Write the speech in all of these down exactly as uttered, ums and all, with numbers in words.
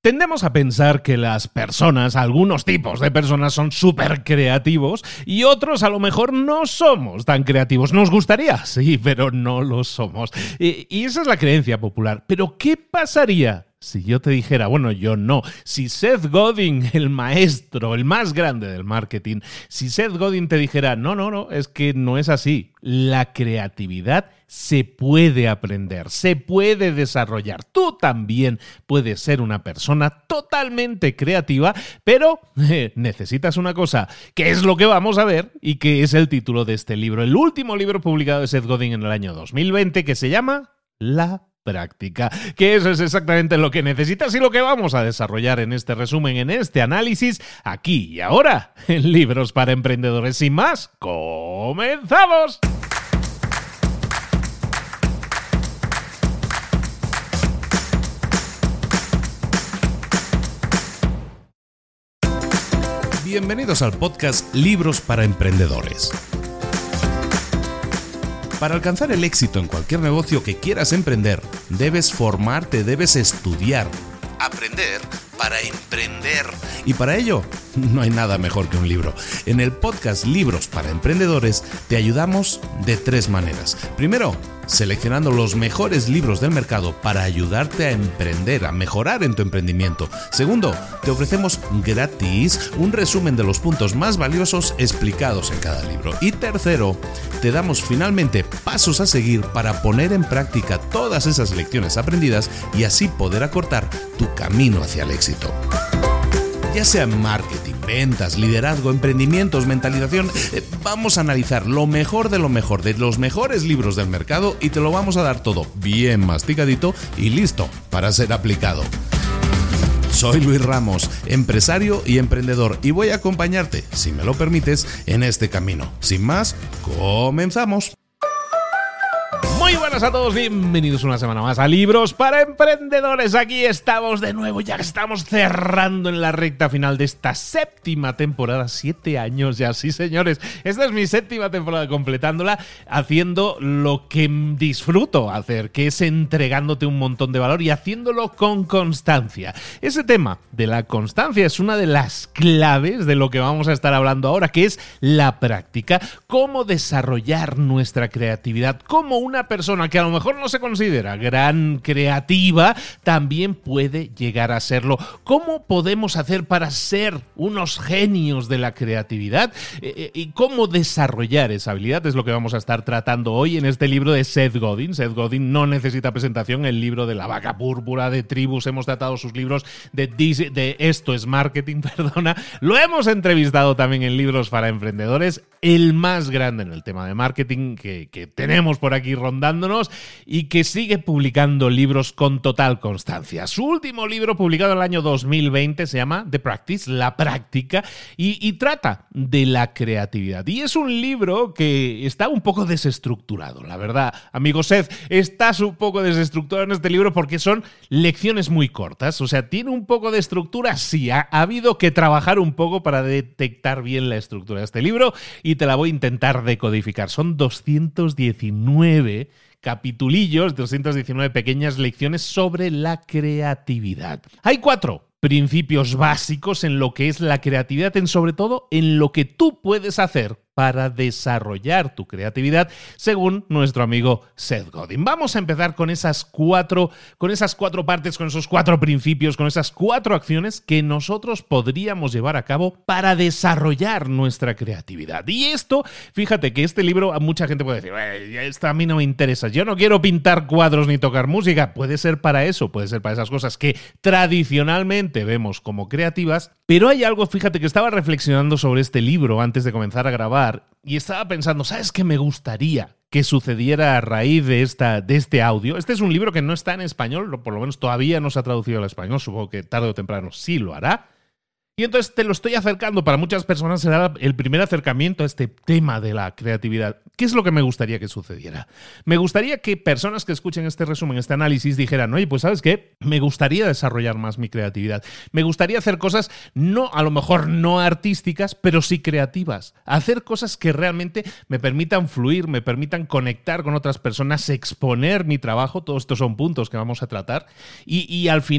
Tendemos a pensar que las personas, algunos tipos de personas son súper creativos y otros a lo mejor no somos tan creativos. Nos gustaría, sí, pero no lo somos. Y, y esa es la creencia popular. Pero ¿qué pasaría si yo te dijera, bueno, yo no, si Seth Godin, el maestro, el más grande del marketing, si Seth Godin te dijera, no, no, no, es que no es así. La creatividad se puede aprender, se puede desarrollar. Tú también puedes ser una persona totalmente creativa, pero eh, necesitas una cosa, que es lo que vamos a ver y que es el título de este libro, el último libro publicado de Seth Godin en el año dos mil veinte, que se llama La práctica, que eso es exactamente lo que necesitas y lo que vamos a desarrollar en este resumen, en este análisis, aquí y ahora, en Libros para Emprendedores. Sin más, ¡comenzamos! Bienvenidos al podcast Libros para Emprendedores. Para alcanzar el éxito en cualquier negocio que quieras emprender, debes formarte, debes estudiar, aprender para emprender. Y para ello, no hay nada mejor que un libro. En el podcast Libros para Emprendedores te ayudamos de tres maneras. Primero, seleccionando los mejores libros del mercado para ayudarte a emprender, a mejorar en tu emprendimiento. Segundo, te ofrecemos gratis un resumen de los puntos más valiosos explicados en cada libro. Y tercero, te damos finalmente pasos a seguir para poner en práctica todas esas lecciones aprendidas y así poder acortar tu camino hacia el éxito. Ya sea marketing, ventas, liderazgo, emprendimientos, mentalización, eh, vamos a analizar lo mejor de lo mejor, de los mejores libros del mercado y te lo vamos a dar todo bien masticadito y listo para ser aplicado. Soy Luis Ramos, empresario y emprendedor, y voy a acompañarte, si me lo permites, en este camino. Sin más, comenzamos. Muy buenas a todos, bienvenidos una semana más a Libros para Emprendedores. Aquí estamos de nuevo, ya estamos cerrando en la recta final de esta séptima temporada. Siete años ya, sí señores. Esta es mi séptima temporada completándola, haciendo lo que disfruto hacer, que es entregándote un montón de valor y haciéndolo con constancia. Ese tema de la constancia es una de las claves de lo que vamos a estar hablando ahora, que es la práctica. Cómo desarrollar nuestra creatividad, cómo una persona persona que a lo mejor no se considera gran creativa también puede llegar a serlo. ¿Cómo podemos hacer para ser unos genios de la creatividad? Eh, ¿Y cómo desarrollar esa habilidad? Es lo que vamos a estar tratando hoy en este libro de Seth Godin. Seth Godin no necesita presentación. El libro de La Vaca Púrpura, de Tribus, hemos tratado sus libros de, de Esto es Marketing, perdona. Lo hemos entrevistado también en Libros para Emprendedores, el más grande en el tema de marketing que, que tenemos por aquí rondándonos y que sigue publicando libros con total constancia. Su último libro, publicado en el año dos mil veinte, se llama The Practice, La Práctica, y, y trata de la creatividad. Y es un libro que está un poco desestructurado, la verdad. Amigo Seth, estás un poco desestructurado en este libro porque son lecciones muy cortas. O sea, tiene un poco de estructura, sí, ha, ha habido que trabajar un poco para detectar bien la estructura de este libro y te la voy a intentar decodificar. Son doscientos diecinueve capitulillos, doscientas diecinueve pequeñas lecciones sobre la creatividad. Hay cuatro principios básicos en lo que es la creatividad, en sobre todo en lo que tú puedes hacer para desarrollar tu creatividad, según nuestro amigo Seth Godin. Vamos a empezar con esas cuatro, con esas cuatro partes, con esos cuatro principios, con esas cuatro acciones que nosotros podríamos llevar a cabo para desarrollar nuestra creatividad. Y esto, fíjate que este libro, mucha gente puede decir, esto a mí no me interesa, yo no quiero pintar cuadros ni tocar música. Puede ser para eso, puede ser para esas cosas que tradicionalmente vemos como creativas, pero hay algo, fíjate que estaba reflexionando sobre este libro antes de comenzar a grabar y estaba pensando, ¿sabes qué me gustaría que sucediera a raíz de, esta, de este audio? Este es un libro que no está en español, por lo menos todavía no se ha traducido al español, supongo que tarde o temprano sí lo hará. Y entonces te lo estoy acercando. Para muchas personas será el primer acercamiento a este tema de la creatividad. ¿Qué es lo que me gustaría que sucediera? Me gustaría que personas que escuchen este resumen, este análisis, dijeran, oye, pues ¿sabes qué? Me gustaría desarrollar más mi creatividad. Me gustaría hacer cosas, no, a lo mejor no artísticas, pero sí creativas. Hacer cosas que realmente me permitan fluir, me permitan conectar con otras personas, exponer mi trabajo. Todos estos son puntos que vamos a tratar. Y, y al final,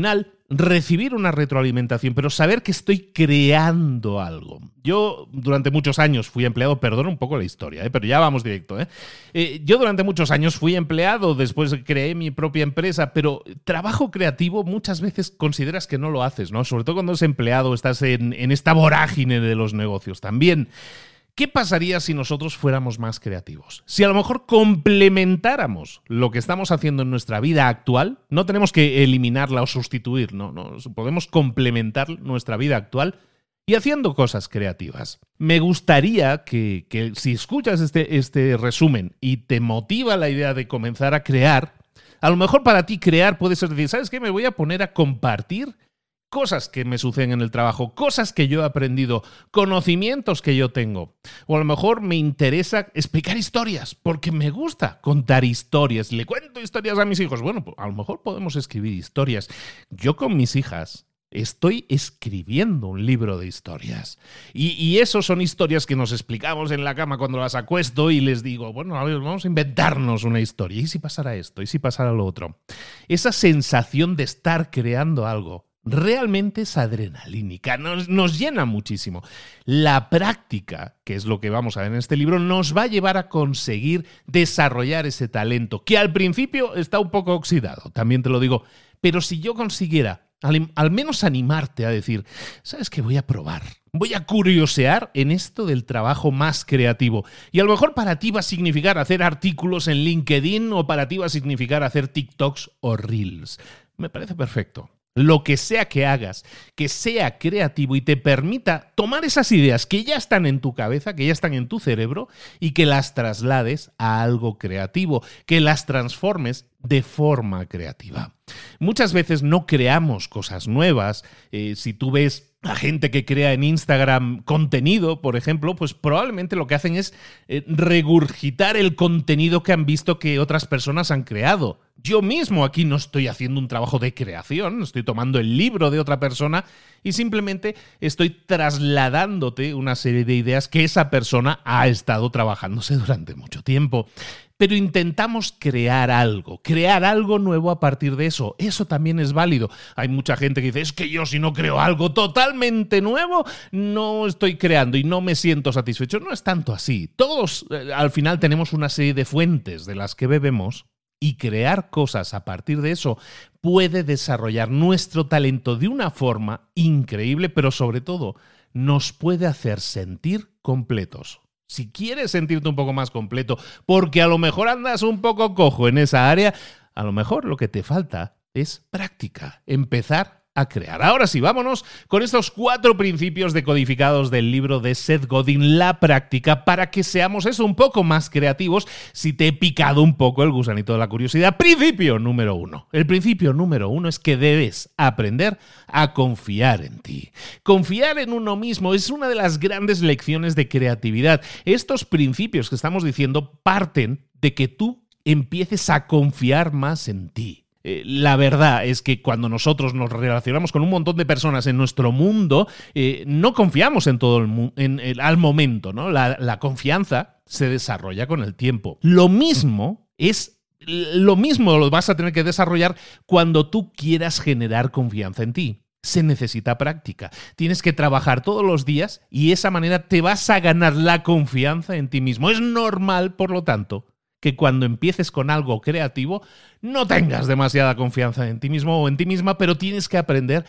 recibir una retroalimentación, pero saber que estoy creando algo. Yo durante muchos años fui empleado, perdona un poco la historia, ¿eh? pero ya vamos directo. ¿eh? Eh, yo durante muchos años fui empleado, después creé mi propia empresa, pero trabajo creativo muchas veces consideras que no lo haces, ¿no? Sobre todo cuando eres empleado, estás en, en esta vorágine de los negocios también. ¿Qué pasaría si nosotros fuéramos más creativos? Si a lo mejor complementáramos lo que estamos haciendo en nuestra vida actual, no tenemos que eliminarla o sustituir, no, no, podemos complementar nuestra vida actual y haciendo cosas creativas. Me gustaría que, que si escuchas este, este resumen y te motiva la idea de comenzar a crear, a lo mejor para ti crear puede ser decir, ¿sabes qué? Me voy a poner a compartir cosas que me suceden en el trabajo, cosas que yo he aprendido, conocimientos que yo tengo. O a lo mejor me interesa explicar historias, porque me gusta contar historias. Le cuento historias a mis hijos. Bueno, pues a lo mejor podemos escribir historias. Yo con mis hijas estoy escribiendo un libro de historias. Y, y eso son historias que nos explicamos en la cama cuando las acuesto y les digo, bueno, a ver, vamos a inventarnos una historia. ¿Y si pasara esto? ¿Y si pasara lo otro? Esa sensación de estar creando algo realmente es adrenalínica, nos, nos llena muchísimo. La práctica, que es lo que vamos a ver en este libro, nos va a llevar a conseguir desarrollar ese talento, que al principio está un poco oxidado, también te lo digo, pero si yo consiguiera al, al menos animarte a decir, ¿sabes qué? Voy a probar, voy a curiosear en esto del trabajo más creativo. Y a lo mejor para ti va a significar hacer artículos en LinkedIn o para ti va a significar hacer TikToks o Reels. Me parece perfecto. Lo que sea que hagas, que sea creativo y te permita tomar esas ideas que ya están en tu cabeza, que ya están en tu cerebro y que las traslades a algo creativo, que las transformes de forma creativa. Muchas veces no creamos cosas nuevas. Eh, si tú ves a gente que crea en Instagram contenido, por ejemplo, pues probablemente lo que hacen es eh, regurgitar el contenido que han visto que otras personas han creado. Yo mismo aquí no estoy haciendo un trabajo de creación, estoy tomando el libro de otra persona y simplemente estoy trasladándote una serie de ideas que esa persona ha estado trabajándose durante mucho tiempo. Pero intentamos crear algo, crear algo nuevo a partir de eso. Eso también es válido. Hay mucha gente que dice, es que yo si no creo algo totalmente nuevo, no estoy creando y no me siento satisfecho. No es tanto así. Todos eh, al final tenemos una serie de fuentes de las que bebemos y crear cosas a partir de eso puede desarrollar nuestro talento de una forma increíble, pero sobre todo nos puede hacer sentir completos. Si quieres sentirte un poco más completo, porque a lo mejor andas un poco cojo en esa área, a lo mejor lo que te falta es práctica, empezar a crear. Ahora sí, vámonos con estos cuatro principios decodificados del libro de Seth Godin, La práctica, para que seamos eso, un poco más creativos. Si te he picado un poco el gusanito de la curiosidad, principio número uno. El principio número uno es que debes aprender a confiar en ti. Confiar en uno mismo es una de las grandes lecciones de creatividad. Estos principios que estamos diciendo parten de que tú empieces a confiar más en ti. Eh, la verdad es que cuando nosotros nos relacionamos con un montón de personas en nuestro mundo, eh, no confiamos en todo el mundo al momento, ¿no? La, la confianza se desarrolla con el tiempo. Lo mismo es, lo mismo lo vas a tener que desarrollar cuando tú quieras generar confianza en ti. Se necesita práctica. Tienes que trabajar todos los días y de esa manera te vas a ganar la confianza en ti mismo. Es normal, por lo tanto, que cuando empieces con algo creativo no tengas demasiada confianza en ti mismo o en ti misma, pero tienes que aprender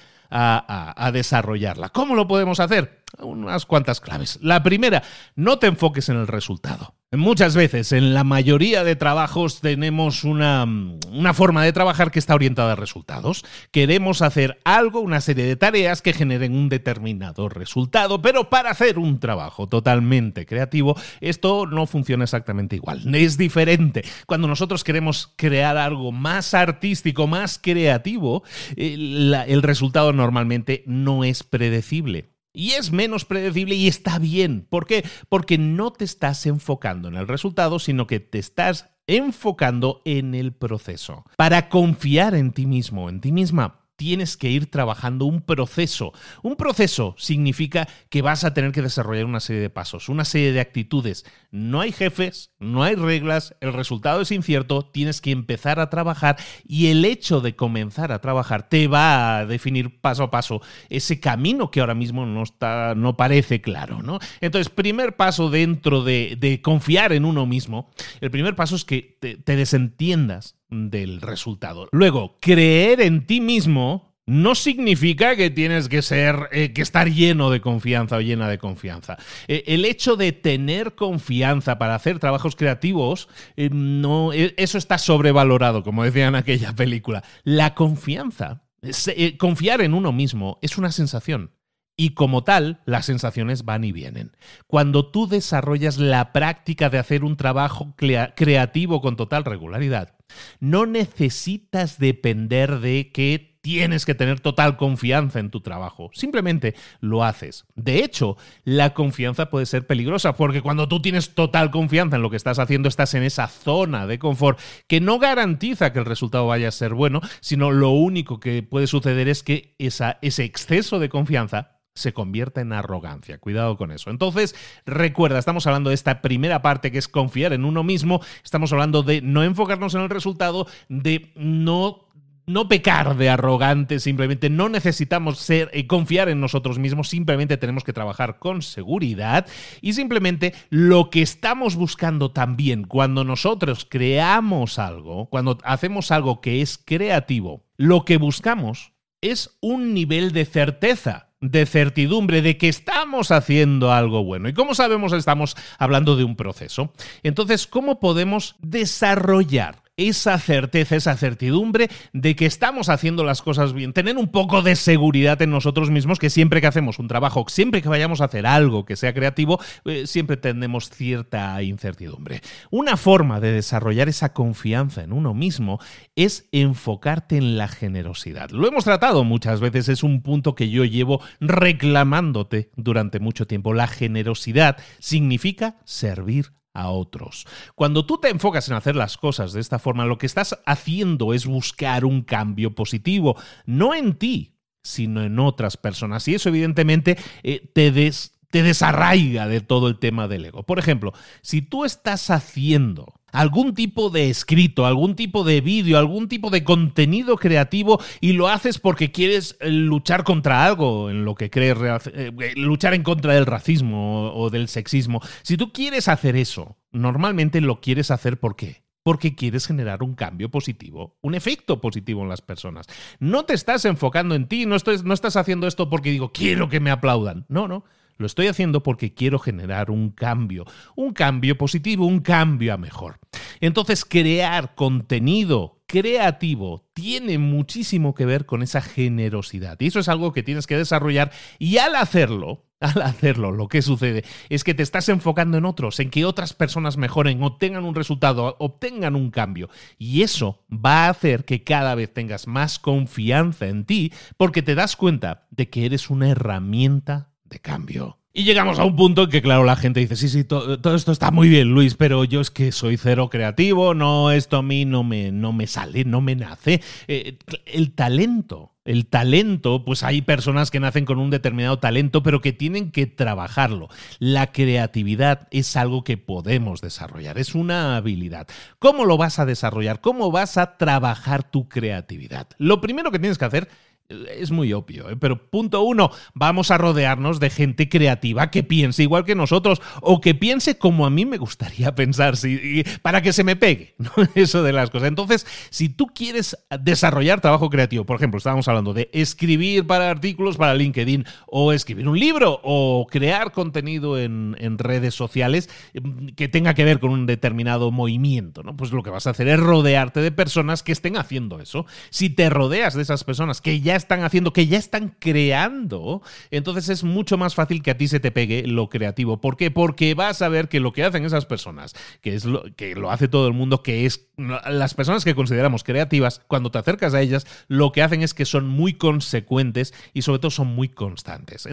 a, a, a desarrollarla. ¿Cómo lo podemos hacer? Unas cuantas claves. La primera, no te enfoques en el resultado. Muchas veces, en la mayoría de trabajos, tenemos una, una forma de trabajar que está orientada a resultados. Queremos hacer algo, una serie de tareas que generen un determinado resultado, pero para hacer un trabajo totalmente creativo, esto no funciona exactamente igual. Es diferente. Cuando nosotros queremos crear algo más artístico, más creativo, el, el resultado normalmente no es predecible. Y es menos predecible y está bien. ¿Por qué? Porque no te estás enfocando en el resultado, sino que te estás enfocando en el proceso. Para confiar en ti mismo, en ti misma, tienes que ir trabajando un proceso. Un proceso significa que vas a tener que desarrollar una serie de pasos, una serie de actitudes. No hay jefes, no hay reglas, el resultado es incierto, tienes que empezar a trabajar y el hecho de comenzar a trabajar te va a definir paso a paso ese camino que ahora mismo no está, no parece claro, ¿no? Entonces, primer paso dentro de, de confiar en uno mismo, el primer paso es que te, te desentiendas del resultado. Luego, creer en ti mismo no significa que tienes que ser, eh, que estar lleno de confianza o llena de confianza. Eh, el hecho de tener confianza para hacer trabajos creativos, eh, no, eh, eso está sobrevalorado, como decía en aquella película. La confianza, eh, confiar en uno mismo es una sensación. Y como tal, las sensaciones van y vienen. Cuando tú desarrollas la práctica de hacer un trabajo crea- creativo con total regularidad, no necesitas depender de que tienes que tener total confianza en tu trabajo. Simplemente lo haces. De hecho, la confianza puede ser peligrosa porque cuando tú tienes total confianza en lo que estás haciendo, estás en esa zona de confort que no garantiza que el resultado vaya a ser bueno, sino lo único que puede suceder es que esa, ese exceso de confianza se convierta en arrogancia. Cuidado con eso. Entonces, recuerda, estamos hablando de esta primera parte que es confiar en uno mismo, estamos hablando de no enfocarnos en el resultado, de no... No pecar de arrogante, simplemente no necesitamos ser eh, confiar en nosotros mismos, simplemente tenemos que trabajar con seguridad y simplemente lo que estamos buscando también cuando nosotros creamos algo, cuando hacemos algo que es creativo, lo que buscamos es un nivel de certeza, de certidumbre, de que estamos haciendo algo bueno. ¿Y cómo sabemos? Estamos hablando de un proceso. Entonces, ¿cómo podemos desarrollar esa certeza, esa certidumbre de que estamos haciendo las cosas bien? Tener un poco de seguridad en nosotros mismos, que siempre que hacemos un trabajo, siempre que vayamos a hacer algo que sea creativo, eh, siempre tenemos cierta incertidumbre. Una forma de desarrollar esa confianza en uno mismo es enfocarte en la generosidad. Lo hemos tratado muchas veces, es un punto que yo llevo reclamándote durante mucho tiempo. La generosidad significa servir a otros. Cuando tú te enfocas en hacer las cosas de esta forma, lo que estás haciendo es buscar un cambio positivo, no en ti, sino en otras personas. Y eso evidentemente eh, te, des, te desarraiga de todo el tema del ego. Por ejemplo, si tú estás haciendo algún tipo de escrito, algún tipo de vídeo, algún tipo de contenido creativo y lo haces porque quieres luchar contra algo en lo que crees, eh, luchar en contra del racismo o del sexismo. Si tú quieres hacer eso, normalmente lo quieres hacer ¿por qué? Porque quieres generar un cambio positivo, un efecto positivo en las personas. No te estás enfocando en ti, no, estoy, no estás haciendo esto porque digo, quiero que me aplaudan. No, no. Lo estoy haciendo porque quiero generar un cambio, un cambio positivo, un cambio a mejor. Entonces, crear contenido creativo tiene muchísimo que ver con esa generosidad. Y eso es algo que tienes que desarrollar y al hacerlo, al hacerlo, lo que sucede es que te estás enfocando en otros, en que otras personas mejoren, obtengan un resultado, obtengan un cambio. Y eso va a hacer que cada vez tengas más confianza en ti porque te das cuenta de que eres una herramienta de cambio. Y llegamos a un punto en que, claro, la gente dice, sí, sí, to- todo esto está muy bien, Luis, pero yo es que soy cero creativo, no, esto a mí no me, no me sale, no me nace. Eh, el talento, el talento, pues hay personas que nacen con un determinado talento, pero que tienen que trabajarlo. La creatividad es algo que podemos desarrollar, es una habilidad. ¿Cómo lo vas a desarrollar? ¿Cómo vas a trabajar tu creatividad? Lo primero que tienes que hacer es muy obvio, ¿eh? Pero punto uno, vamos a rodearnos de gente creativa que piense igual que nosotros o que piense como a mí me gustaría pensar, si, para que se me pegue, ¿no? Eso de las cosas. Entonces, si tú quieres desarrollar trabajo creativo, por ejemplo, estábamos hablando de escribir para artículos para LinkedIn o escribir un libro o crear contenido en, en redes sociales que tenga que ver con un determinado movimiento, ¿no? Pues lo que vas a hacer es rodearte de personas que estén haciendo eso. Si te rodeas de esas personas que ya están haciendo, que ya están creando, entonces es mucho más fácil que a ti se te pegue lo creativo. ¿Por qué? Porque vas a ver que lo que hacen esas personas, que es lo que lo hace todo el mundo, que es las personas que consideramos creativas, cuando te acercas a ellas, lo que hacen es que son muy consecuentes y sobre todo son muy constantes. Entonces,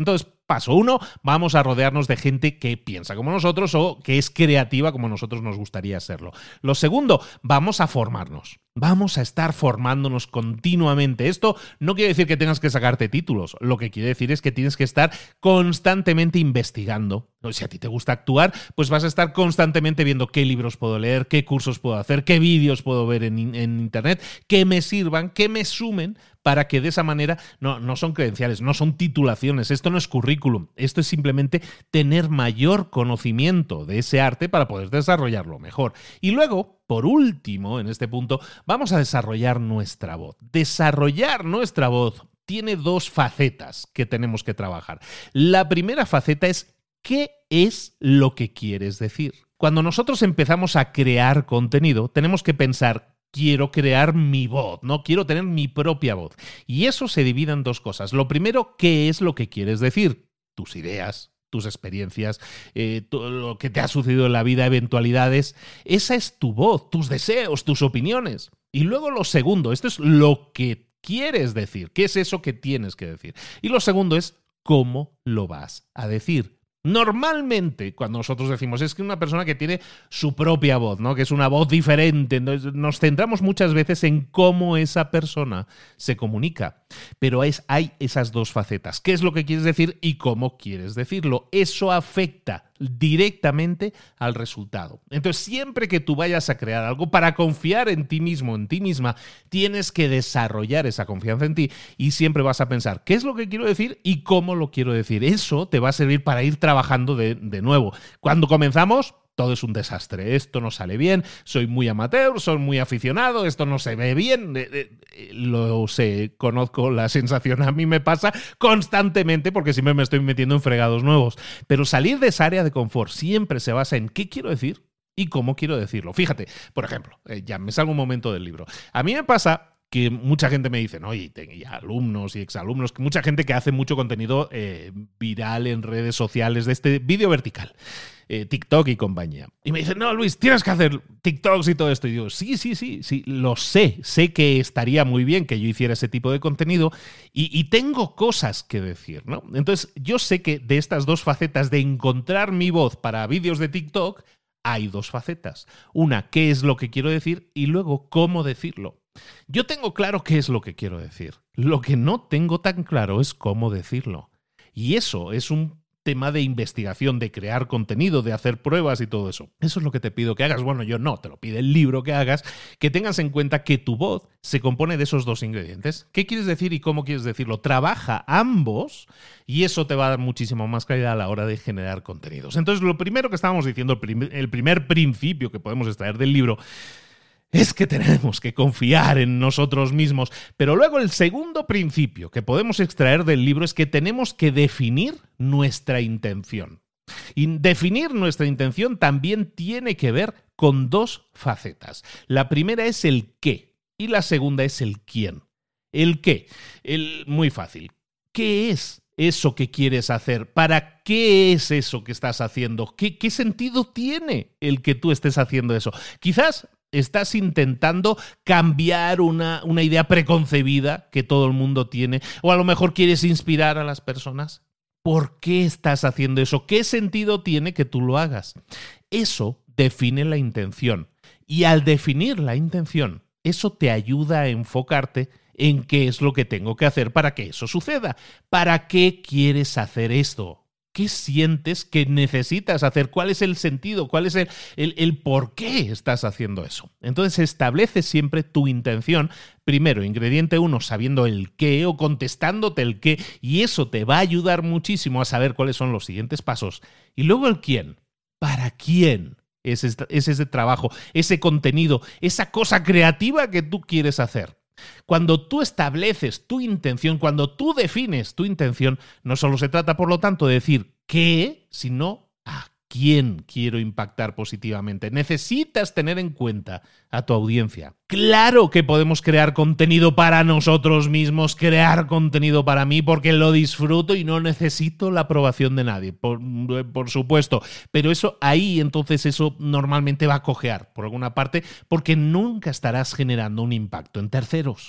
Paso uno, vamos a rodearnos de gente que piensa como nosotros o que es creativa como nosotros nos gustaría serlo. Lo segundo, vamos a formarnos. Vamos a estar formándonos continuamente. Esto no quiere decir que tengas que sacarte títulos. Lo que quiere decir es que tienes que estar constantemente investigando. Si a ti te gusta actuar, pues vas a estar constantemente viendo qué libros puedo leer, qué cursos puedo hacer, qué vídeos puedo ver en, en internet, que me sirvan, que me sumen, para que de esa manera, no, no son credenciales, no son titulaciones, esto no es currículum, esto es simplemente tener mayor conocimiento de ese arte para poder desarrollarlo mejor. Y luego, por último, en este punto, vamos a desarrollar nuestra voz. Desarrollar nuestra voz tiene dos facetas que tenemos que trabajar. La primera faceta es ¿qué es lo que quieres decir? Cuando nosotros empezamos a crear contenido, tenemos que pensar quiero crear mi voz, ¿no? Quiero tener mi propia voz. Y eso se divide en dos cosas. Lo primero, ¿qué es lo que quieres decir? Tus ideas, tus experiencias, eh, todo lo que te ha sucedido en la vida, eventualidades. Esa es tu voz, tus deseos, tus opiniones. Y luego lo segundo, esto es lo que quieres decir. ¿Qué es eso que tienes que decir? Y lo segundo es cómo lo vas a decir. Normalmente, cuando nosotros decimos es que una persona que tiene su propia voz, ¿no? Que es una voz diferente, nos centramos muchas veces en cómo esa persona se comunica. Pero es, hay esas dos facetas. ¿Qué es lo que quieres decir y cómo quieres decirlo? Eso afecta directamente al resultado. Entonces, siempre que tú vayas a crear algo, para confiar en ti mismo, en ti misma, tienes que desarrollar esa confianza en ti y siempre vas a pensar qué es lo que quiero decir y cómo lo quiero decir. Eso te va a servir para ir trabajando de, de nuevo. Cuando comenzamos, todo es un desastre, esto no sale bien, soy muy amateur, soy muy aficionado, esto no se ve bien, lo sé, conozco la sensación, a mí me pasa constantemente porque siempre me estoy metiendo en fregados nuevos, pero salir de esa área de confort siempre se basa en qué quiero decir y cómo quiero decirlo. Fíjate, por ejemplo, ya me salgo un momento del libro, a mí me pasa que mucha gente me dice, ¿no? Y, y alumnos y exalumnos, que mucha gente que hace mucho contenido eh, viral en redes sociales de este vídeo vertical. Eh, TikTok y compañía. Y me dicen, no, Luis, tienes que hacer TikToks y todo esto. Y digo, sí, sí, sí, sí, lo sé. Sé que estaría muy bien que yo hiciera ese tipo de contenido y, y tengo cosas que decir, ¿no? Entonces, yo sé que de estas dos facetas de encontrar mi voz para vídeos de TikTok, hay dos facetas. Una, qué es lo que quiero decir y luego cómo decirlo. Yo tengo claro qué es lo que quiero decir. Lo que no tengo tan claro es cómo decirlo. Y eso es un tema de investigación, de crear contenido, de hacer pruebas y todo eso. Eso es lo que te pido que hagas. Bueno, yo no, te lo pide el libro que hagas, que tengas en cuenta que tu voz se compone de esos dos ingredientes. ¿Qué quieres decir y cómo quieres decirlo? Trabaja ambos y eso te va a dar muchísimo más claridad a la hora de generar contenidos. Entonces, lo primero que estábamos diciendo, el primer, el primer principio que podemos extraer del libro, es que tenemos que confiar en nosotros mismos. Pero luego el segundo principio que podemos extraer del libro es que tenemos que definir nuestra intención. Y definir nuestra intención también tiene que ver con dos facetas. La primera es el qué y la segunda es el quién. ¿El qué? El, muy fácil. ¿Qué es eso que quieres hacer? ¿Para qué es eso que estás haciendo? ¿Qué, qué sentido tiene el que tú estés haciendo eso? Quizás estás intentando cambiar una, una idea preconcebida que todo el mundo tiene, o a lo mejor quieres inspirar a las personas. ¿Por qué estás haciendo eso? ¿Qué sentido tiene que tú lo hagas? Eso define la intención. Y al definir la intención, eso te ayuda a enfocarte en qué es lo que tengo que hacer para que eso suceda. ¿Para qué quieres hacer esto? ¿Qué sientes que necesitas hacer? ¿Cuál es el sentido? ¿Cuál es el, el, el por qué estás haciendo eso? Entonces establece siempre tu intención. Primero, ingrediente uno, sabiendo el qué o contestándote el qué. Y eso te va a ayudar muchísimo a saber cuáles son los siguientes pasos. Y luego el quién. ¿Para quién es, esta, es ese trabajo, ese contenido, esa cosa creativa que tú quieres hacer? Cuando tú estableces tu intención, cuando tú defines tu intención, no solo se trata, por lo tanto, de decir qué, sino a quién quiero impactar positivamente. Necesitas tener en cuenta a tu audiencia. Claro que podemos crear contenido para nosotros mismos, crear contenido para mí, porque lo disfruto y no necesito la aprobación de nadie, por, por supuesto. Pero eso ahí, entonces, eso normalmente va a cojear por alguna parte, porque nunca estarás generando un impacto en terceros.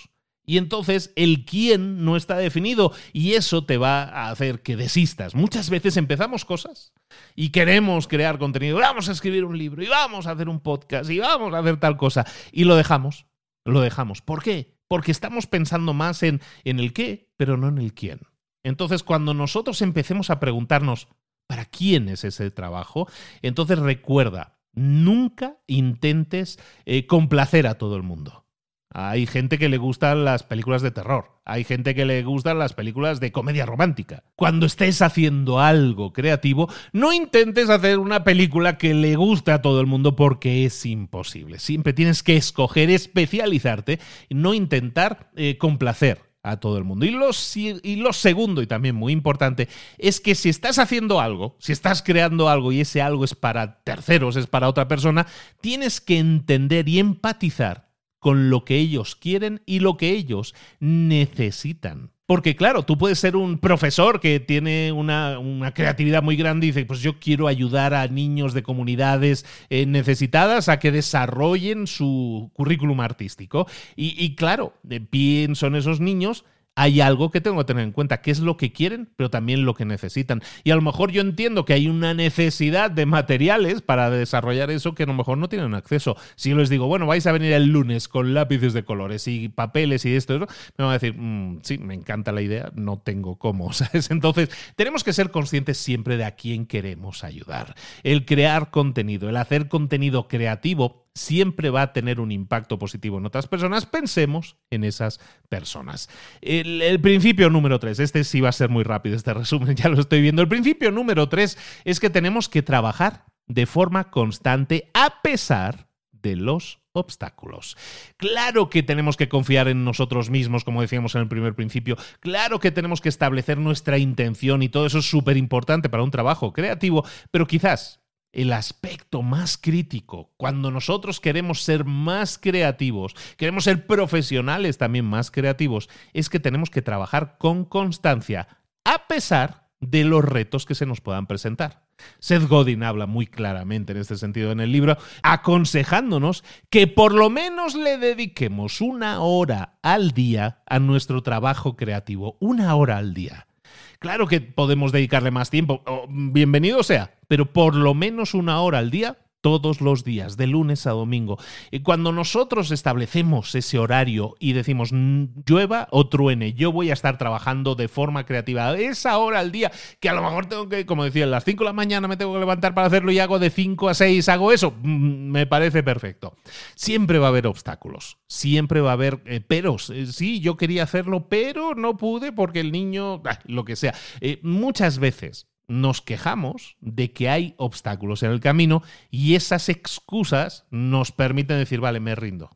Y entonces el quién no está definido y eso te va a hacer que desistas. Muchas veces empezamos cosas y queremos crear contenido. Vamos a escribir un libro y vamos a hacer un podcast y vamos a hacer tal cosa. Y lo dejamos, lo dejamos. ¿Por qué? Porque estamos pensando más en, en el qué, pero no en el quién. Entonces cuando nosotros empecemos a preguntarnos ¿para quién es ese trabajo? Entonces recuerda, nunca intentes eh, complacer a todo el mundo. Hay gente que le gustan las películas de terror. Hay gente que le gustan las películas de comedia romántica. Cuando estés haciendo algo creativo, no intentes hacer una película que le guste a todo el mundo porque es imposible. Siempre tienes que escoger especializarte y no intentar eh, complacer a todo el mundo. Y lo, y lo segundo, y también muy importante, es que si estás haciendo algo, si estás creando algo y ese algo es para terceros, es para otra persona, tienes que entender y empatizar con lo que ellos quieren y lo que ellos necesitan. Porque claro, tú puedes ser un profesor que tiene una, una creatividad muy grande y dice, pues yo quiero ayudar a niños de comunidades eh, necesitadas a que desarrollen su currículum artístico. Y, y claro, eh, pienso en esos niños. Hay algo que tengo que tener en cuenta, que es lo que quieren, pero también lo que necesitan. Y a lo mejor yo entiendo que hay una necesidad de materiales para desarrollar eso que a lo mejor no tienen acceso. Si yo les digo, bueno, vais a venir el lunes con lápices de colores y papeles y esto, ¿no? Me van a decir, mmm, sí, me encanta la idea, no tengo cómo, ¿sabes? Entonces, tenemos que ser conscientes siempre de a quién queremos ayudar. El crear contenido, el hacer contenido creativo, siempre va a tener un impacto positivo en otras personas. Pensemos en esas personas. El, el principio número tres, este sí va a ser muy rápido, este resumen ya lo estoy viendo. El principio número tres es que tenemos que trabajar de forma constante a pesar de los obstáculos. Claro que tenemos que confiar en nosotros mismos, como decíamos en el primer principio. Claro que tenemos que establecer nuestra intención y todo eso es súper importante para un trabajo creativo, pero quizás el aspecto más crítico, cuando nosotros queremos ser más creativos, queremos ser profesionales también más creativos, es que tenemos que trabajar con constancia, a pesar de los retos que se nos puedan presentar. Seth Godin habla muy claramente en este sentido en el libro, aconsejándonos que por lo menos le dediquemos una hora al día a nuestro trabajo creativo, una hora al día. Claro que podemos dedicarle más tiempo, bienvenido sea, pero por lo menos una hora al día, todos los días, de lunes a domingo. Y cuando nosotros establecemos ese horario y decimos llueva o truene, yo voy a estar trabajando de forma creativa esa hora al día, que a lo mejor tengo que, como decía, a las cinco de la mañana me tengo que levantar para hacerlo y hago de cinco a seis, hago eso, me parece perfecto. Siempre va a haber obstáculos, siempre va a haber eh, peros. Eh, sí, yo quería hacerlo, pero no pude porque el niño, ah, lo que sea. Eh, muchas veces nos quejamos de que hay obstáculos en el camino y esas excusas nos permiten decir, vale, me rindo.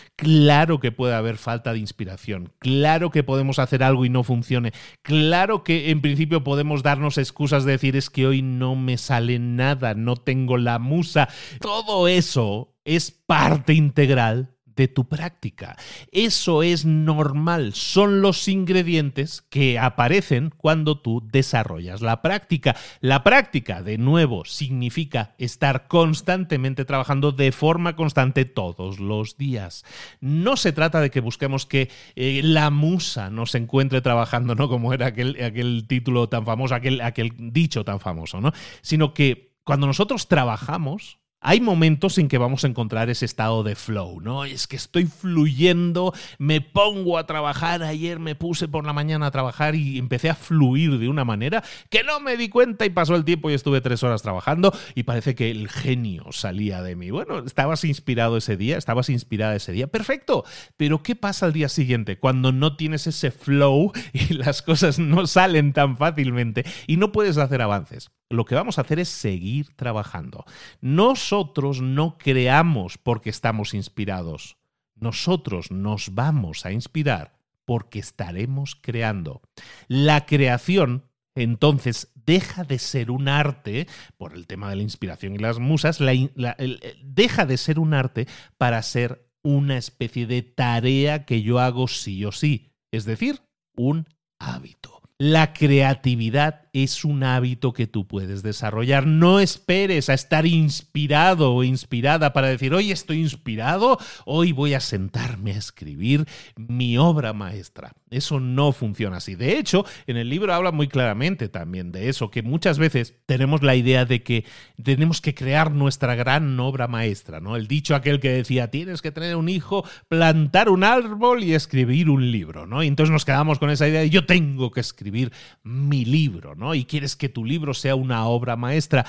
Claro que puede haber falta de inspiración, claro que podemos hacer algo y no funcione, claro que en principio podemos darnos excusas de decir es que hoy no me sale nada, no tengo la musa. Todo eso es parte integral de tu práctica. Eso es normal, son los ingredientes que aparecen cuando tú desarrollas la práctica. La práctica, de nuevo, significa estar constantemente trabajando de forma constante todos los días. No se trata de que busquemos que eh, la musa nos encuentre trabajando, ¿no? Como era aquel, aquel título tan famoso, aquel, aquel dicho tan famoso, ¿no? Sino que cuando nosotros trabajamos, hay momentos en que vamos a encontrar ese estado de flow, ¿no? Es que estoy fluyendo, me pongo a trabajar. Ayer me puse por la mañana a trabajar y empecé a fluir de una manera que no me di cuenta y pasó el tiempo y estuve tres horas trabajando y parece que el genio salía de mí. Bueno, estabas inspirado ese día, estabas inspirada ese día, perfecto. Pero ¿qué pasa al día siguiente cuando no tienes ese flow y las cosas no salen tan fácilmente y no puedes hacer avances? Lo que vamos a hacer es seguir trabajando. Nosotros no creamos porque estamos inspirados. Nosotros nos vamos a inspirar porque estaremos creando. La creación, entonces, deja de ser un arte, por el tema de la inspiración y las musas, la, la, el, deja de ser un arte para ser una especie de tarea que yo hago sí o sí, es decir, un hábito. La creatividad es un hábito que tú puedes desarrollar. No esperes a estar inspirado o inspirada para decir, hoy estoy inspirado, hoy voy a sentarme a escribir mi obra maestra. Eso no funciona así. De hecho, en el libro habla muy claramente también de eso, que muchas veces tenemos la idea de que tenemos que crear nuestra gran obra maestra, ¿no? El dicho aquel que decía, tienes que tener un hijo, plantar un árbol y escribir un libro, ¿no? Y entonces nos quedamos con esa idea de yo tengo que escribir mi libro, ¿no? Y quieres que tu libro sea una obra maestra.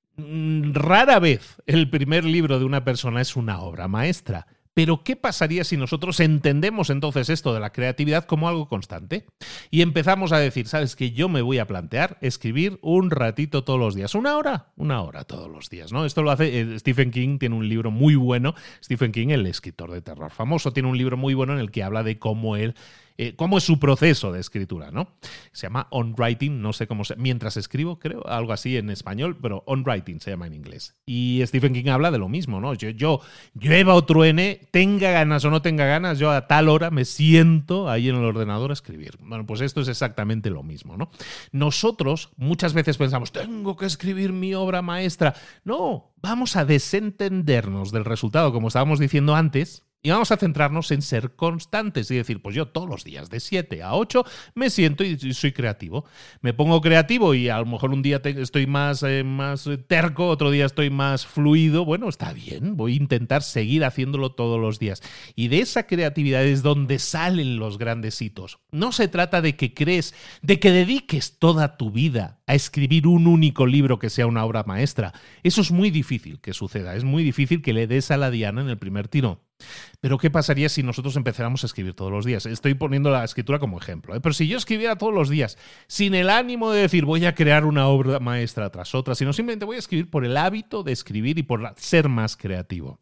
Rara vez el primer libro de una persona es una obra maestra. Pero ¿qué pasaría si nosotros entendemos entonces esto de la creatividad como algo constante? Y empezamos a decir, ¿sabes qué? Yo me voy a plantear escribir un ratito todos los días. ¿Una hora? Una hora todos los días, ¿no? Esto lo hace eh, Stephen King, tiene un libro muy bueno. Stephen King, el escritor de terror famoso, tiene un libro muy bueno en el que habla de cómo él Eh, cómo es su proceso de escritura, ¿no? Se llama On Writing, no sé cómo se... Mientras escribo, creo, algo así en español, pero On Writing se llama en inglés. Y Stephen King habla de lo mismo, ¿no? Yo, yo llueva o truene, tenga ganas o no tenga ganas, yo a tal hora me siento ahí en el ordenador a escribir. Bueno, pues esto es exactamente lo mismo, ¿no? Nosotros muchas veces pensamos, tengo que escribir mi obra maestra. No, vamos a desentendernos del resultado, como estábamos diciendo antes, y vamos a centrarnos en ser constantes y decir, pues yo todos los días de siete a ocho me siento y soy creativo. Me pongo creativo y a lo mejor un día te, estoy más, eh, más terco, otro día estoy más fluido. Bueno, está bien, voy a intentar seguir haciéndolo todos los días. Y de esa creatividad es donde salen los grandes hitos. No se trata de que crees, de que dediques toda tu vida a escribir un único libro que sea una obra maestra. Eso es muy difícil que suceda, es muy difícil que le des a la diana en el primer tiro. Pero ¿qué pasaría si nosotros empezáramos a escribir todos los días? Estoy poniendo la escritura como ejemplo, ¿eh? Pero si yo escribiera todos los días, sin el ánimo de decir voy a crear una obra maestra tras otra, sino simplemente voy a escribir por el hábito de escribir y por ser más creativo.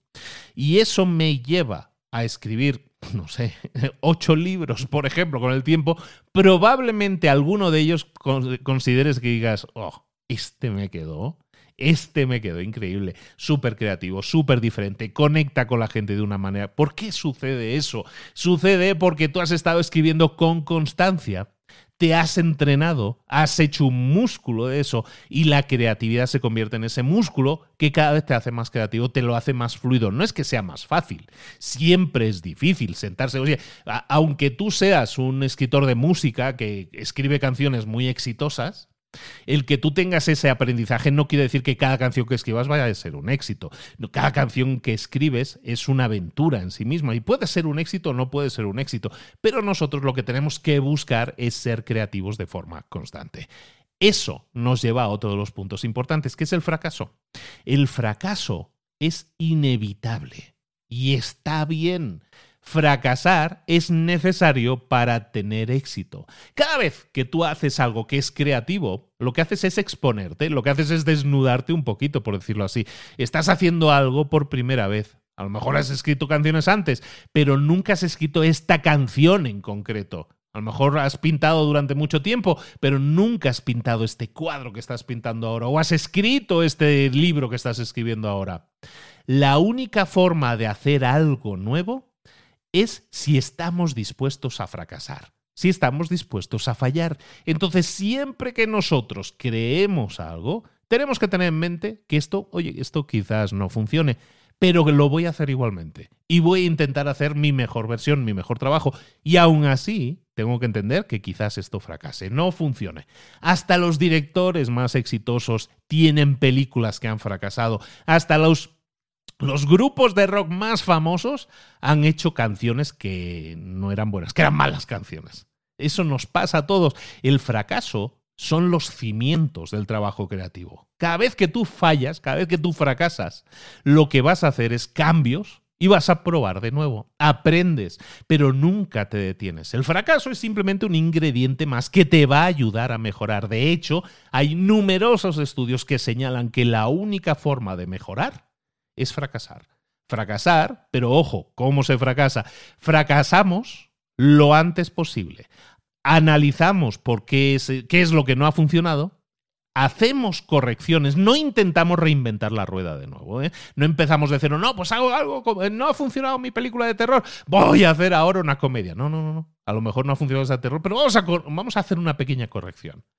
Y eso me lleva a escribir, no sé, ocho libros, por ejemplo, con el tiempo, probablemente alguno de ellos consideres que digas, oh, este me quedó... Este me quedó increíble, súper creativo, súper diferente, conecta con la gente de una manera. ¿Por qué sucede eso? Sucede porque tú has estado escribiendo con constancia, te has entrenado, has hecho un músculo de eso y la creatividad se convierte en ese músculo que cada vez te hace más creativo, te lo hace más fluido. No es que sea más fácil, siempre es difícil sentarse. Oye, a- aunque tú seas un escritor de música que escribe canciones muy exitosas, el que tú tengas ese aprendizaje no quiere decir que cada canción que escribas vaya a ser un éxito. Cada canción que escribes es una aventura en sí misma y puede ser un éxito o no puede ser un éxito, pero nosotros lo que tenemos que buscar es ser creativos de forma constante. Eso nos lleva a otro de los puntos importantes, que es el fracaso. El fracaso es inevitable y está bien. Fracasar es necesario para tener éxito. Cada vez que tú haces algo que es creativo, lo que haces es exponerte, lo que haces es desnudarte un poquito, por decirlo así. Estás haciendo algo por primera vez. A lo mejor has escrito canciones antes, pero nunca has escrito esta canción en concreto. A lo mejor has pintado durante mucho tiempo, pero nunca has pintado este cuadro que estás pintando ahora, o has escrito este libro que estás escribiendo ahora. La única forma de hacer algo nuevo es si estamos dispuestos a fracasar, si estamos dispuestos a fallar. Entonces, siempre que nosotros creemos algo, tenemos que tener en mente que esto, oye, esto quizás no funcione, pero lo voy a hacer igualmente. Y voy a intentar hacer mi mejor versión, mi mejor trabajo. Y aún así, tengo que entender que quizás esto fracase, no funcione. Hasta los directores más exitosos tienen películas que han fracasado. Hasta los Los grupos de rock más famosos han hecho canciones que no eran buenas, que eran malas canciones. Eso nos pasa a todos. El fracaso son los cimientos del trabajo creativo. Cada vez que tú fallas, cada vez que tú fracasas, lo que vas a hacer es cambios y vas a probar de nuevo. Aprendes, pero nunca te detienes. El fracaso es simplemente un ingrediente más que te va a ayudar a mejorar. De hecho, hay numerosos estudios que señalan que la única forma de mejorar es fracasar. Fracasar, pero ojo, ¿cómo se fracasa? Fracasamos lo antes posible. Analizamos por qué es, qué es lo que no ha funcionado, hacemos correcciones, no intentamos reinventar la rueda de nuevo, ¿eh? No empezamos de cero, no, pues hago algo, no ha funcionado mi película de terror, voy a hacer ahora una comedia. No, no, no, no. A lo mejor no ha funcionado esa terror, pero vamos a, vamos a hacer una pequeña corrección.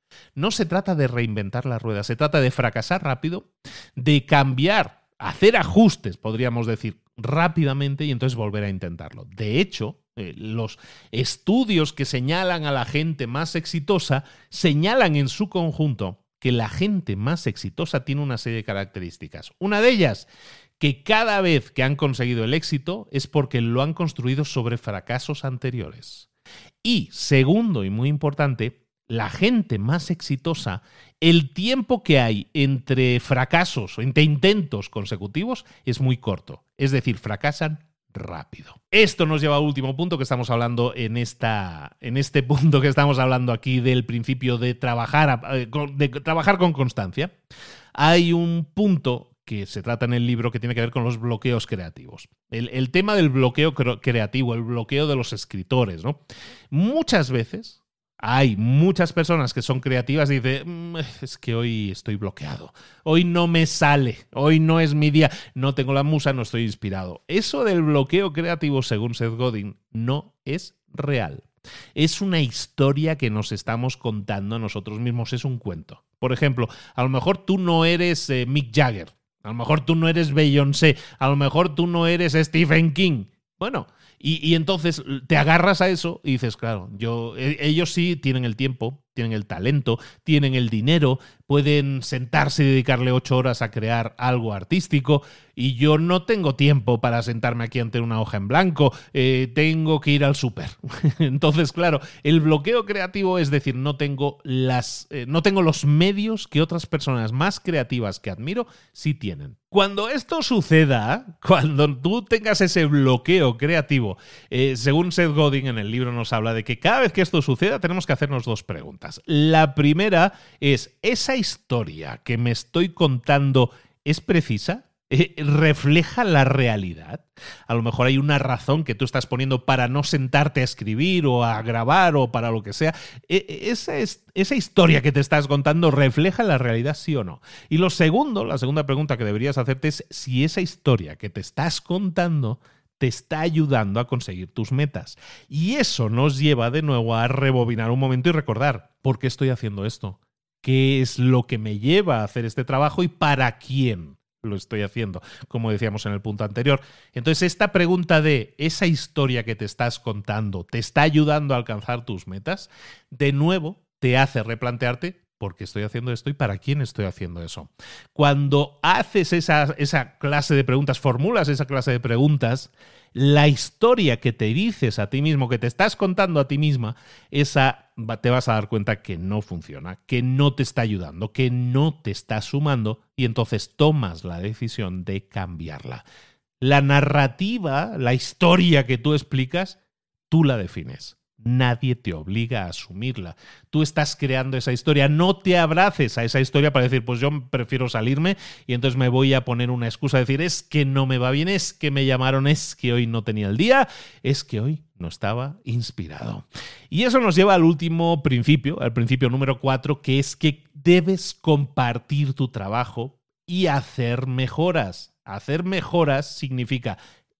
No se trata de reinventar la rueda, se trata de fracasar rápido, de cambiar, hacer ajustes, podríamos decir, rápidamente y entonces volver a intentarlo. De hecho, eh, los estudios que señalan a la gente más exitosa señalan en su conjunto que la gente más exitosa tiene una serie de características. Una de ellas, que cada vez que han conseguido el éxito es porque lo han construido sobre fracasos anteriores. Y segundo y muy importante, la gente más exitosa, el tiempo que hay entre fracasos o entre intentos consecutivos es muy corto. Es decir, fracasan rápido. Esto nos lleva al último punto que estamos hablando en, esta, en este punto que estamos hablando aquí del principio de trabajar, de trabajar con constancia. Hay un punto que se trata en el libro que tiene que ver con los bloqueos creativos. El, el tema del bloqueo creativo, el bloqueo de los escritores, ¿no? Muchas veces hay muchas personas que son creativas y dicen, es que hoy estoy bloqueado, hoy no me sale, hoy no es mi día, no tengo la musa, no estoy inspirado. Eso del bloqueo creativo, según Seth Godin, no es real. Es una historia que nos estamos contando a nosotros mismos, es un cuento. Por ejemplo, a lo mejor tú no eres eh, Mick Jagger, a lo mejor tú no eres Beyoncé, a lo mejor tú no eres Stephen King. Bueno, y, y entonces te agarras a eso y dices, claro, yo, ellos sí tienen el tiempo, tienen el talento, tienen el dinero, pueden sentarse y dedicarle ocho horas a crear algo artístico y yo no tengo tiempo para sentarme aquí ante una hoja en blanco, eh, tengo que ir al súper. Entonces, claro, el bloqueo creativo es decir, no tengo, las, eh, no tengo los medios que otras personas más creativas que admiro sí tienen. Cuando esto suceda, cuando tú tengas ese bloqueo creativo, eh, según Seth Godin en el libro nos habla de que cada vez que esto suceda tenemos que hacernos dos preguntas. La primera es, ¿esa historia que me estoy contando es precisa? ¿Refleja la realidad? A lo mejor hay una razón que tú estás poniendo para no sentarte a escribir o a grabar o para lo que sea. ¿Esa, es, esa historia que te estás contando refleja la realidad, sí o no? Y lo segundo, la segunda pregunta que deberías hacerte es si esa historia que te estás contando te está ayudando a conseguir tus metas. Y eso nos lleva de nuevo a rebobinar un momento y recordar, ¿por qué estoy haciendo esto? ¿Qué es lo que me lleva a hacer este trabajo y para quién lo estoy haciendo? Como decíamos en el punto anterior. Entonces, esta pregunta de esa historia que te estás contando, ¿te está ayudando a alcanzar tus metas? De nuevo, te hace replantearte ¿por qué estoy haciendo esto y para quién estoy haciendo eso? Cuando haces esa, esa clase de preguntas, formulas esa clase de preguntas, la historia que te dices a ti mismo, que te estás contando a ti misma, esa te vas a dar cuenta que no funciona, que no te está ayudando, que no te está sumando y entonces tomas la decisión de cambiarla. La narrativa, la historia que tú explicas, tú la defines. Nadie te obliga a asumirla. Tú estás creando esa historia. No te abraces a esa historia para decir, pues yo prefiero salirme y entonces me voy a poner una excusa a decir, es que no me va bien, es que me llamaron, es que hoy no tenía el día, es que hoy no estaba inspirado. Y eso nos lleva al último principio, al principio número cuatro, que es que debes compartir tu trabajo y hacer mejoras. Hacer mejoras significa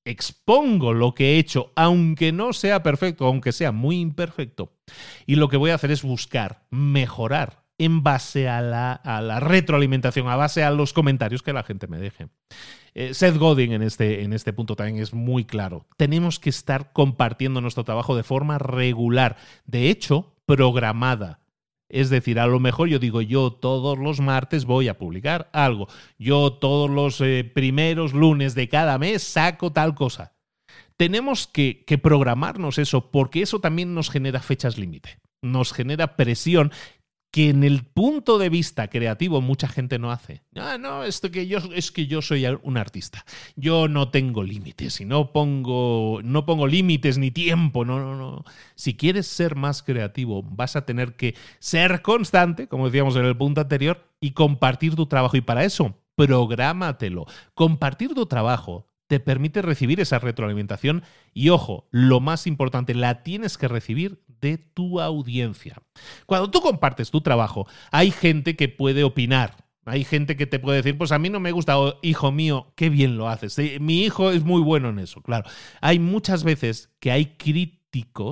expongo lo que he hecho, aunque no sea perfecto, aunque sea muy imperfecto, y lo que voy a hacer es buscar mejorar en base a la, a la retroalimentación, a base a los comentarios que la gente me deje. Eh, Seth Godin en este, en este punto también es muy claro. Tenemos que estar compartiendo nuestro trabajo de forma regular, de hecho, programada. Es decir, a lo mejor yo digo, yo todos los martes voy a publicar algo. Yo todos los eh, primeros lunes de cada mes saco tal cosa. Tenemos que, que programarnos eso porque eso también nos genera fechas límite. Nos genera presión que en el punto de vista creativo mucha gente no hace. Ah, no, esto que yo, es que yo soy un artista. Yo no tengo límites y no pongo, no pongo límites ni tiempo. No, no, no. Si quieres ser más creativo, vas a tener que ser constante, como decíamos en el punto anterior, y compartir tu trabajo. Y para eso, prográmatelo. Compartir tu trabajo te permite recibir esa retroalimentación y, ojo, lo más importante, la tienes que recibir de tu audiencia. Cuando tú compartes tu trabajo, hay gente que puede opinar. Hay gente que te puede decir, pues a mí no me gusta, oh, hijo mío, qué bien lo haces. Mi hijo es muy bueno en eso, claro. Hay muchas veces que hay críticos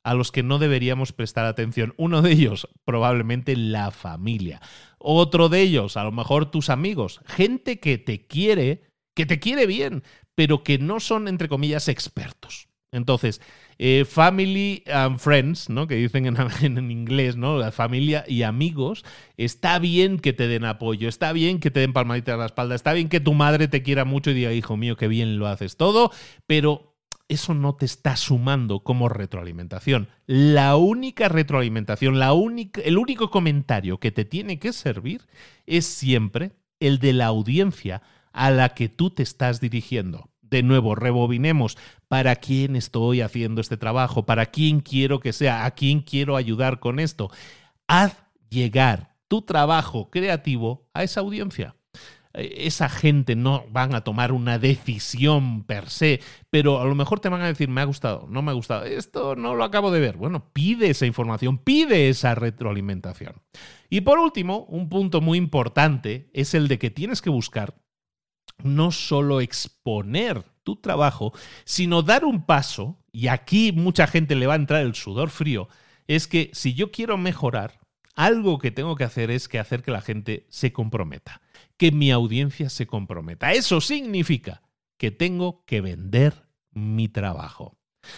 a los que no deberíamos prestar atención. Uno de ellos, probablemente la familia. Otro de ellos, a lo mejor tus amigos. Gente que te quiere, que te quiere bien, pero que no son, entre comillas, expertos. Entonces, eh, family and friends, ¿no? Que dicen en, en inglés, ¿no? La familia y amigos. Está bien que te den apoyo, está bien que te den palmaditas a la espalda, está bien que tu madre te quiera mucho y diga, hijo mío, qué bien lo haces todo, pero eso no te está sumando como retroalimentación. La única retroalimentación, la única, el único comentario que te tiene que servir es siempre el de la audiencia a la que tú te estás dirigiendo. De nuevo, rebobinemos. ¿Para quién estoy haciendo este trabajo? ¿Para quién quiero que sea? ¿A quién quiero ayudar con esto? Haz llegar tu trabajo creativo a esa audiencia. Esa gente no van a tomar una decisión per se, pero a lo mejor te van a decir, me ha gustado, no me ha gustado, esto no lo acabo de ver. Bueno, pide esa información, pide esa retroalimentación. Y por último, un punto muy importante es el de que tienes que buscar no solo exponer tu trabajo, sino dar un paso, y aquí mucha gente le va a entrar el sudor frío, es que si yo quiero mejorar, algo que tengo que hacer es que hacer que la gente se comprometa, que mi audiencia se comprometa. Eso significa que tengo que vender mi trabajo.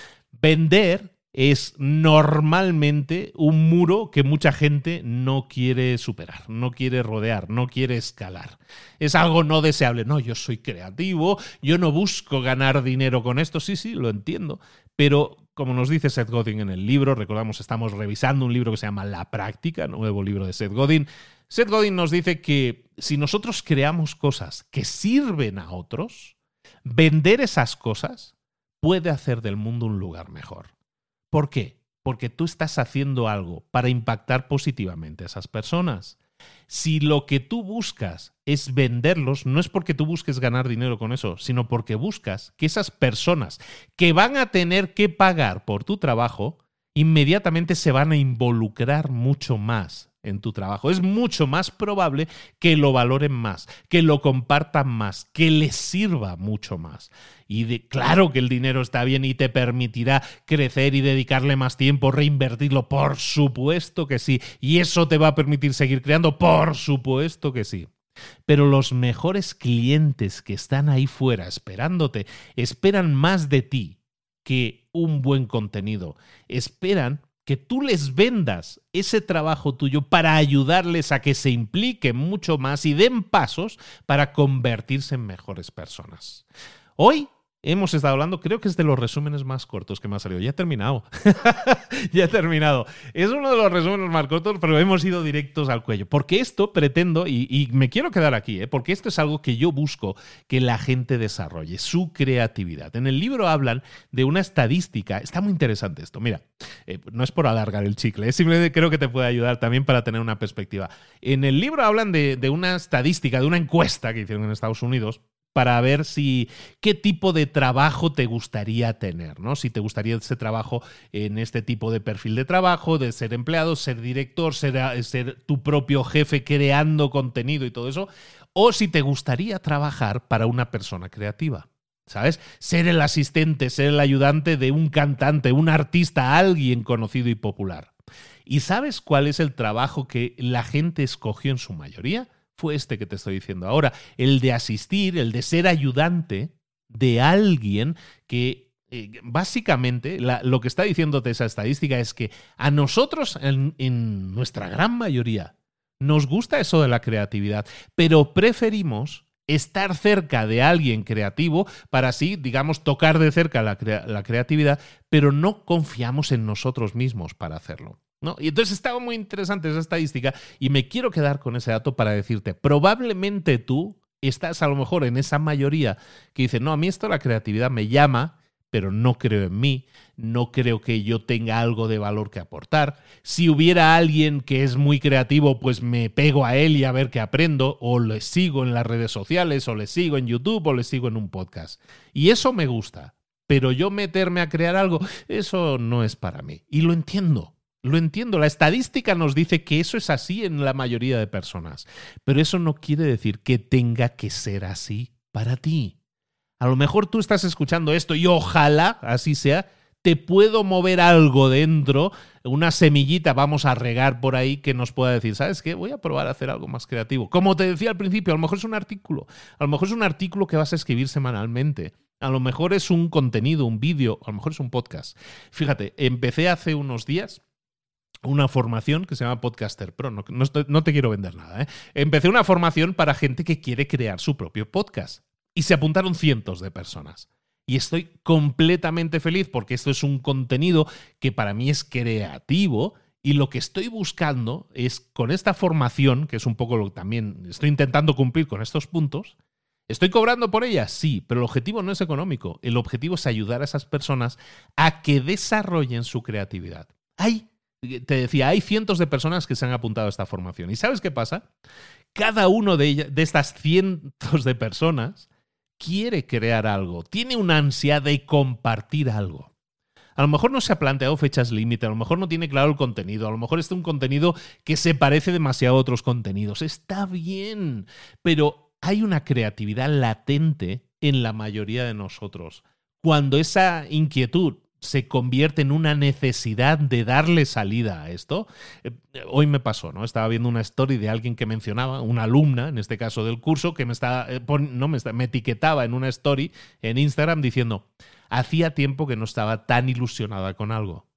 Vender es normalmente un muro que mucha gente no quiere superar, no quiere rodear, no quiere escalar. Es algo no deseable. No, yo soy creativo, yo no busco ganar dinero con esto. Sí, sí, lo entiendo. Pero como nos dice Seth Godin en el libro, recordamos, estamos revisando un libro que se llama La Práctica, nuevo libro de Seth Godin. Seth Godin nos dice que si nosotros creamos cosas que sirven a otros, vender esas cosas puede hacer del mundo un lugar mejor. ¿Por qué? Porque tú estás haciendo algo para impactar positivamente a esas personas. Si lo que tú buscas es venderlos, no es porque tú busques ganar dinero con eso, sino porque buscas que esas personas que van a tener que pagar por tu trabajo, inmediatamente se van a involucrar mucho más en tu trabajo. Es mucho más probable que lo valoren más, que lo compartan más, que les sirva mucho más. Y de, claro que el dinero está bien y te permitirá crecer y dedicarle más tiempo, reinvertirlo, por supuesto que sí. Y eso te va a permitir seguir creando, por supuesto que sí. Pero los mejores clientes que están ahí fuera esperándote, esperan más de ti que un buen contenido. Esperan que tú les vendas ese trabajo tuyo para ayudarles a que se impliquen mucho más y den pasos para convertirse en mejores personas. Hoy hemos estado hablando, creo que es de los resúmenes más cortos que me ha salido. Ya he terminado. ya he terminado. Es uno de los resúmenes más cortos, pero hemos ido directos al cuello. Porque esto pretendo, y, y me quiero quedar aquí, ¿eh? Porque esto es algo que yo busco que la gente desarrolle, su creatividad. En el libro hablan de una estadística. Está muy interesante esto. Mira, eh, no es por alargar el chicle, es simplemente creo que te puede ayudar también para tener una perspectiva. En el libro hablan de, de una estadística, de una encuesta que hicieron en Estados Unidos, para ver si qué tipo de trabajo te gustaría tener, ¿no? Si te gustaría ese trabajo en este tipo de perfil de trabajo, de ser empleado, ser director, ser, ser tu propio jefe creando contenido y todo eso, o si te gustaría trabajar para una persona creativa, ¿sabes? Ser el asistente, ser el ayudante de un cantante, un artista, alguien conocido y popular. ¿Y sabes cuál es el trabajo que la gente escogió en su mayoría? Fue este que te estoy diciendo ahora, el de asistir, el de ser ayudante de alguien que eh, básicamente la, lo que está diciéndote esa estadística es que a nosotros, en, en nuestra gran mayoría, nos gusta eso de la creatividad, pero preferimos estar cerca de alguien creativo para así, digamos, tocar de cerca la, crea- la creatividad, pero no confiamos en nosotros mismos para hacerlo, ¿no? Y entonces estaba muy interesante esa estadística y me quiero quedar con ese dato para decirte, probablemente tú estás a lo mejor en esa mayoría que dice, no, a mí esto la creatividad me llama, pero no creo en mí, no creo que yo tenga algo de valor que aportar. Si hubiera alguien que es muy creativo, pues me pego a él y a ver qué aprendo, o le sigo en las redes sociales, o le sigo en YouTube, o le sigo en un podcast. Y eso me gusta, pero yo meterme a crear algo, eso no es para mí. Y lo entiendo. Lo entiendo, la estadística nos dice que eso es así en la mayoría de personas, pero eso no quiere decir que tenga que ser así para ti. A lo mejor tú estás escuchando esto y ojalá así sea, te puedo mover algo dentro, una semillita vamos a regar por ahí que nos pueda decir, ¿sabes qué? Voy a probar a hacer algo más creativo. Como te decía al principio, a lo mejor es un artículo, a lo mejor es un artículo que vas a escribir semanalmente, a lo mejor es un contenido, un vídeo, a lo mejor es un podcast. Fíjate, empecé hace unos días una formación que se llama Podcaster Pro. No, no, estoy, no te quiero vender nada, ¿eh? Empecé una formación para gente que quiere crear su propio podcast. Y se apuntaron cientos de personas. Y estoy completamente feliz porque esto es un contenido que para mí es creativo. Y lo que estoy buscando es, con esta formación, que es un poco lo que también estoy intentando cumplir con estos puntos, ¿estoy cobrando por ella? Sí, pero el objetivo no es económico. El objetivo es ayudar a esas personas a que desarrollen su creatividad. Hay Te decía, hay cientos de personas que se han apuntado a esta formación. ¿Y sabes qué pasa? Cada uno de, ellas, de estas cientos de personas quiere crear algo, tiene una ansia de compartir algo. A lo mejor no se ha planteado fechas límite, a lo mejor no tiene claro el contenido, a lo mejor es un contenido que se parece demasiado a otros contenidos. Está bien, pero hay una creatividad latente en la mayoría de nosotros. Cuando esa inquietud se convierte en una necesidad de darle salida a esto. Eh, hoy me pasó, ¿no? Estaba viendo una story de alguien que mencionaba, una alumna, en este caso del curso, que me, está, eh, pon, no, me, está, me etiquetaba en una story en Instagram diciendo, hacía tiempo que no estaba tan ilusionada con algo.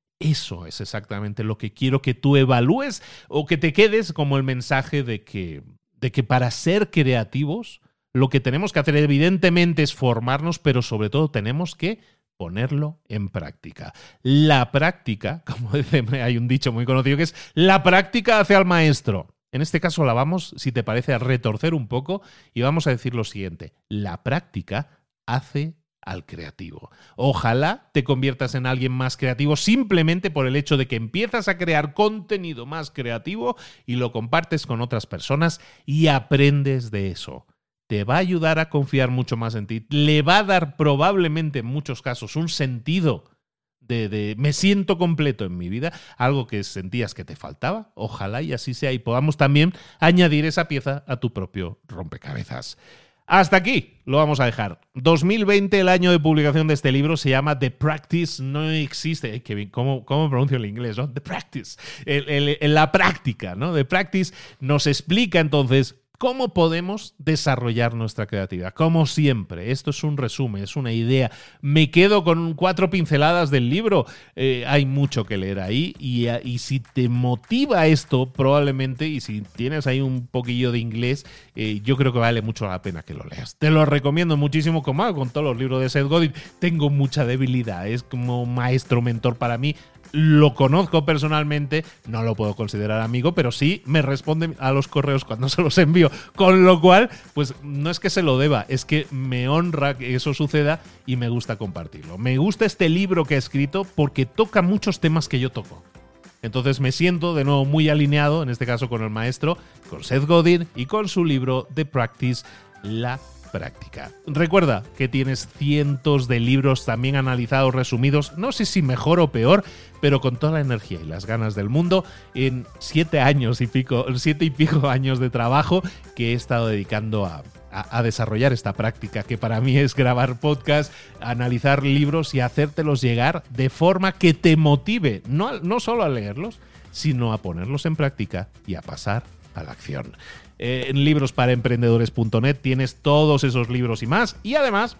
Eso es exactamente lo que quiero que tú evalúes o que te quedes como el mensaje de que, de que para ser creativos lo que tenemos que hacer evidentemente es formarnos, pero sobre todo tenemos que ponerlo en práctica. La práctica, como dice, hay un dicho muy conocido que es la práctica hace al maestro. En este caso la vamos, si te parece, a retorcer un poco y vamos a decir lo siguiente. La práctica hace al creativo. Ojalá te conviertas en alguien más creativo simplemente por el hecho de que empiezas a crear contenido más creativo y lo compartes con otras personas y aprendes de eso. Te va a ayudar a confiar mucho más en ti. Le va a dar probablemente en muchos casos un sentido de, de me siento completo en mi vida, algo que sentías que te faltaba. Ojalá y así sea y podamos también añadir esa pieza a tu propio rompecabezas. Hasta aquí lo vamos a dejar. dos mil veinte, el año de publicación de este libro, se llama The Practice. No existe. Kevin, ¿cómo, cómo pronuncio el inglés? ¿No? The Practice. El, el, el, la práctica, ¿no? The Practice nos explica entonces ¿cómo podemos desarrollar nuestra creatividad? Como siempre, esto es un resumen, es una idea. Me quedo con cuatro pinceladas del libro. Eh, hay mucho que leer ahí y, y si te motiva esto, probablemente, y si tienes ahí un poquillo de inglés, eh, yo creo que vale mucho la pena que lo leas. Te lo recomiendo muchísimo, como hago con todos los libros de Seth Godin. Tengo mucha debilidad, es como maestro, mentor para mí. Lo conozco personalmente, no lo puedo considerar amigo, pero sí me responde a los correos cuando se los envío. Con lo cual, pues no es que se lo deba, es que me honra que eso suceda y me gusta compartirlo. Me gusta este libro que ha escrito porque toca muchos temas que yo toco. Entonces me siento de nuevo muy alineado, en este caso con el maestro, con Seth Godin y con su libro The Practice, la práctica. Recuerda que tienes cientos de libros también analizados, resumidos, no sé si mejor o peor, pero con toda la energía y las ganas del mundo en siete años y pico, siete y pico años de trabajo que he estado dedicando a, a, a desarrollar esta práctica, que para mí es grabar podcast, analizar libros y hacértelos llegar de forma que te motive, no, no solo a leerlos, sino a ponerlos en práctica y a pasar a la acción. Eh, en libros para emprendedores punto net tienes todos esos libros y más. Y además,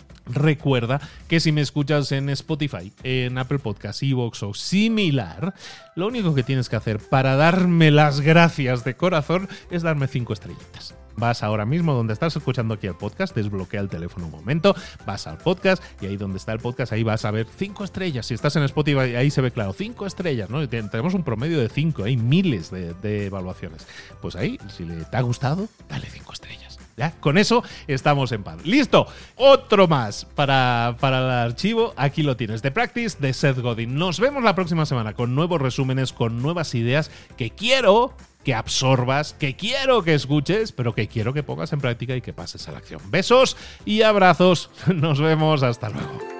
recuerda que si me escuchas en Spotify, en Apple Podcasts, iVoox o similar, lo único que tienes que hacer para darme las gracias de corazón es darme cinco estrellitas. Vas ahora mismo donde estás escuchando aquí el podcast, desbloquea el teléfono un momento, vas al podcast y ahí donde está el podcast, ahí vas a ver cinco estrellas. Si estás en Spotify, ahí se ve claro, cinco estrellas, ¿no? Tenemos un promedio de cinco, hay miles de, de evaluaciones. Pues ahí, si le te ha gustado, dale cinco estrellas. ¿Ya? Con eso estamos en paz. ¡Listo! Otro más para, para el archivo. Aquí lo tienes. The Practice de Seth Godin. Nos vemos la próxima semana con nuevos resúmenes, con nuevas ideas que quiero que absorbas, que quiero que escuches, pero que quiero que pongas en práctica y que pases a la acción. Besos y abrazos. Nos vemos. Hasta luego.